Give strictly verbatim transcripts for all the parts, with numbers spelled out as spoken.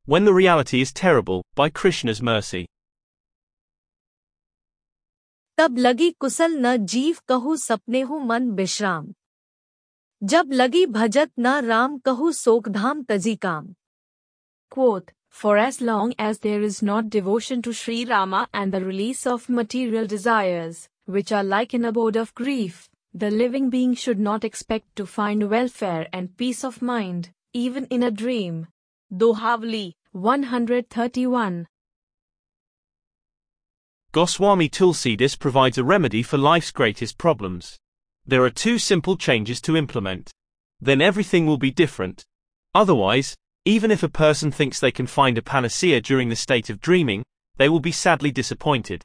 When the reality is terrible, by Krishna's mercy. तब लगी कुशल न जीव कहू सपने हूँ मन विश्राम जब लगी भजत न राम कहू सोकधाम तजी काम. Quote, for as long as there is not devotion to Sri Rama and the release of material desires, which are like an abode of grief, the living being should not expect to find welfare and peace of mind, even in a dream. Dohavli, one thirty-one. Goswami Tulsidas provides a remedy for life's greatest problems. There are two simple changes to implement. Then everything will be different. Otherwise, even if a person thinks they can find a panacea during the state of dreaming, they will be sadly disappointed.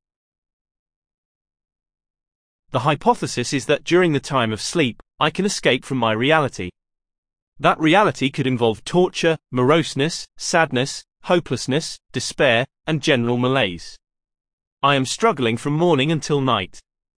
The hypothesis is that during the time of sleep, I can escape from my reality. That reality could involve torture, moroseness, sadness, hopelessness, despair, and general malaise. I am struggling from morning until night.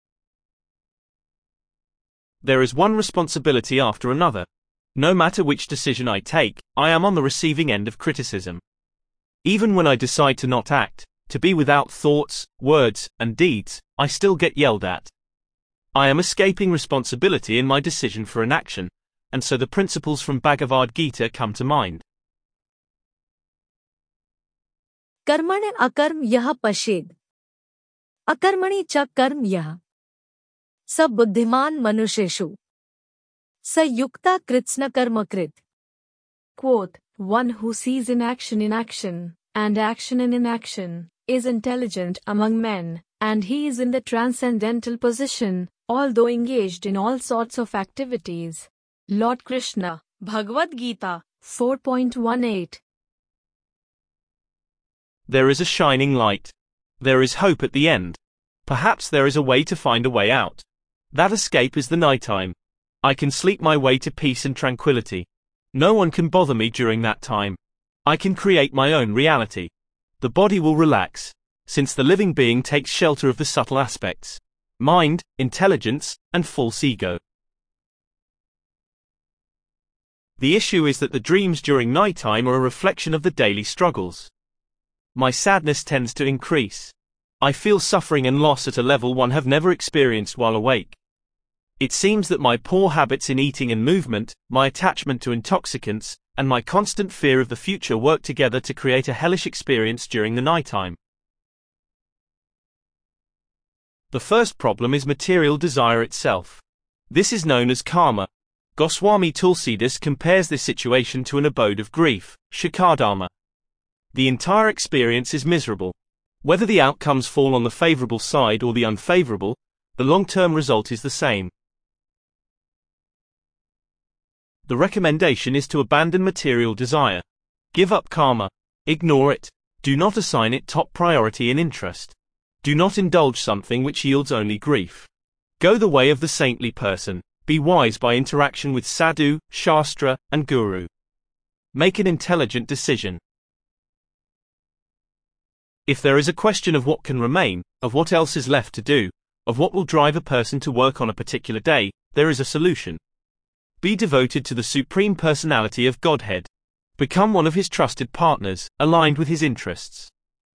There is one responsibility after another. No matter which decision I take, I am on the receiving end of criticism. Even when I decide to not act, to be without thoughts, words, and deeds, I still get yelled at. I am escaping responsibility in my decision for an action, and so the principles from Bhagavad Gita come to mind. कर्मण्य अकर्म यह पश्येद अकर्मणि च कर्म यह स बुद्धिमान मनुष्येषु स युक्ता कृत्स्न कर्मकृत. Quote, one who sees inaction in action, and action in inaction, is intelligent among men, and he is in the transcendental position, although engaged in all sorts of activities. Lord Krishna, Bhagavad Gita, four point one eight. There is a shining light. There is hope at the end. Perhaps there is a way to find a way out. That escape is the nighttime. I can sleep my way to peace and tranquility. No one can bother me during that time. I can create my own reality. The body will relax, since the living being takes shelter of the subtle aspects: mind, intelligence, and false ego. The issue is that the dreams during nighttime are a reflection of the daily struggles. My sadness tends to increase. I feel suffering and loss at a level one have never experienced while awake. It seems that my poor habits in eating and movement, my attachment to intoxicants, and my constant fear of the future work together to create a hellish experience during the nighttime. The first problem is material desire itself. This is known as karma. Goswami Tulsidas compares this situation to an abode of grief, Shakardama. The entire experience is miserable. Whether the outcomes fall on the favorable side or the unfavorable, the long-term result is the same. The recommendation is to abandon material desire. Give up karma. Ignore it. Do not assign it top priority in interest. Do not indulge something which yields only grief. Go the way of the saintly person. Be wise by interaction with sadhu, shastra, and guru. Make an intelligent decision. If there is a question of what can remain, of what else is left to do, of what will drive a person to work on a particular day, there is a solution. Be devoted to the Supreme Personality of Godhead. Become one of His trusted partners, aligned with His interests.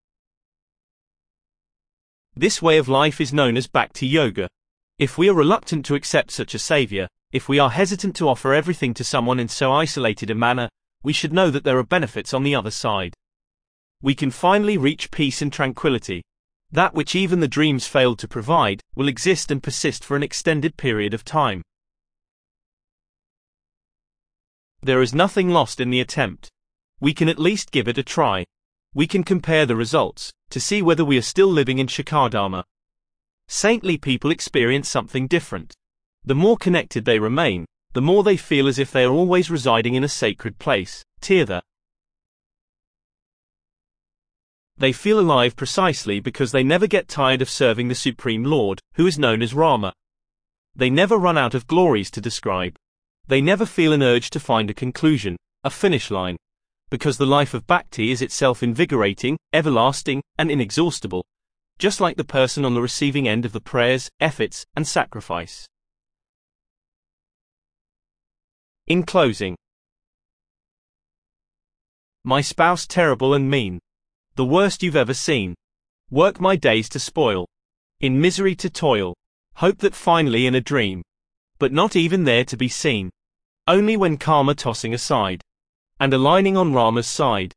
This way of life is known as Bhakti Yoga. If we are reluctant to accept such a savior, if we are hesitant to offer everything to someone in so isolated a manner, we should know that there are benefits on the other side. We can finally reach peace and tranquility. That which even the dreams failed to provide, will exist and persist for an extended period of time. There is nothing lost in the attempt. We can at least give it a try. We can compare the results, to see whether we are still living in Shakardama. Saintly people experience something different. The more connected they remain, the more they feel as if they are always residing in a sacred place, Tirtha. They feel alive precisely because they never get tired of serving the Supreme Lord, who is known as Rama. They never run out of glories to describe. They never feel an urge to find a conclusion, a finish line, because the life of bhakti is itself invigorating, everlasting, and inexhaustible, just like the person on the receiving end of the prayers, efforts, and sacrifice. In closing, My spouse terrible and mean. The worst you've ever seen. Work my days to spoil. In misery to toil. Hope that finally in a dream. But not even there to be seen. Only when Karma tossing aside. And aligning on Rama's side.